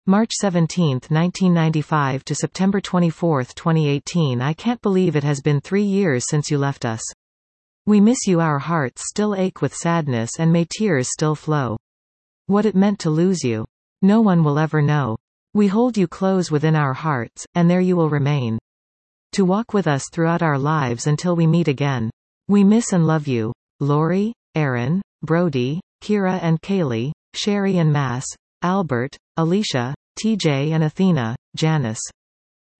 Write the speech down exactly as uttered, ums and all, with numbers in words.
March seventeenth nineteen ninety-five to September twenty-fourth twenty eighteen. I can't believe it has been three years since you left us. We miss you. Our hearts still ache with sadness and may tears still flow. What it meant to lose you, no one will ever know. We hold you close within our hearts, and there you will remain. To walk with us throughout our lives until we meet again. We miss and love you. Lori, Aaron, Brody, Kira and Kaylee, Sherry and Mass, Albert, Alicia, T J and Athena, Janice.